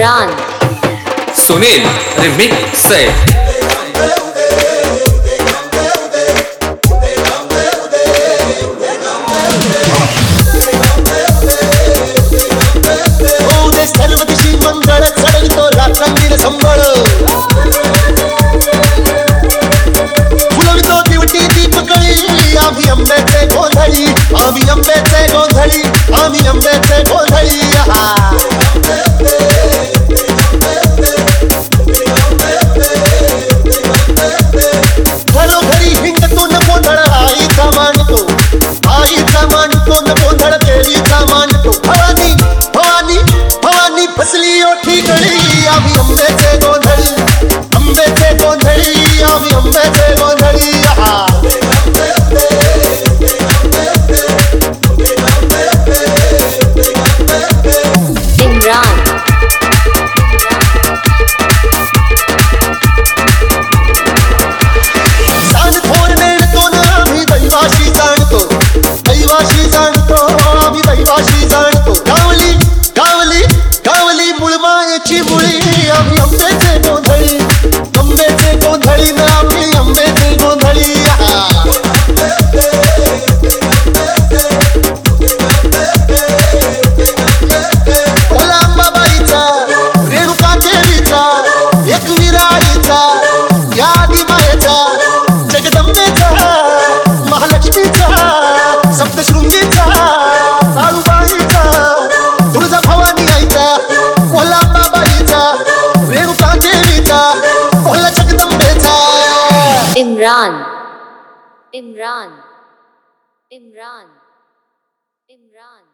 Imran Sunil remix सर्व दिशी मंगळ चढवितो रात्रंगीर संबळ फुलवितो दिवटी दीपकळी आम्ही आंब्याचे गोंधळी आम्ही आंब्याचे गोंधळी आम्ही आंब्याचे गोंधळी घरोघरी हिंडतो न गोंधळ आईचा मांडतो न गोंधळ देवीचा मांडतो भवानी भवानी भवानी फसली ओठी गळी आम्ही आंब्याचे गोंधळी आम्ही आंब्याचे गोंधळी इमरान सान थोर नेणतो न आम्ही दैवाशी जाणतो आम्ही दैवाशी जाणतो गावली गावली गावली मुळमायेची मुळी आम्ही आंब्याचे गोंधळी न आम्ही आंब्याचे गोंधळी भोला अंबाबाईचा रेणुका देवीचा एकविराईचा या आदिमायेचा जगदंबेचा महालक्ष्मीचा सप्तशृंगीचा साळूबाईचा तुळजा भवानी आईचा भोला अंबाबाईचा रेणुका देवीचा भोला जगदंबेचा इमरान इमरान इमरान इमरान